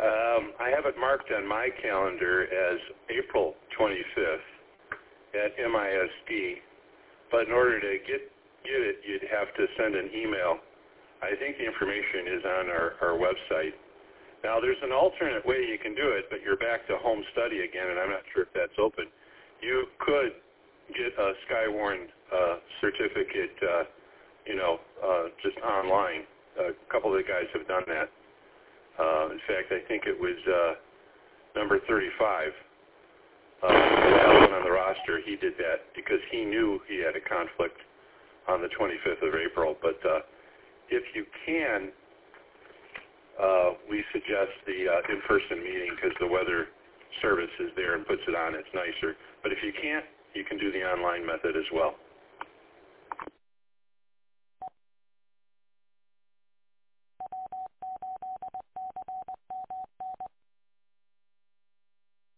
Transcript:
I have it marked on my calendar as April 25th at MISD, but in order to get it, you'd have to send an email. I think the information is on our website. Now, there's an alternate way you can do it, but you're back to home study again, and I'm not sure if that's open. You could get a Skywarn certificate, just online. A couple of the guys have done that. In fact, I think it was number 35. The last one on the roster, he did that because he knew he had a conflict on the 25th of April. But if you can, we suggest the in-person meeting because the weather service is there and puts it on. It's nicer. But if you can't, you can do the online method as well.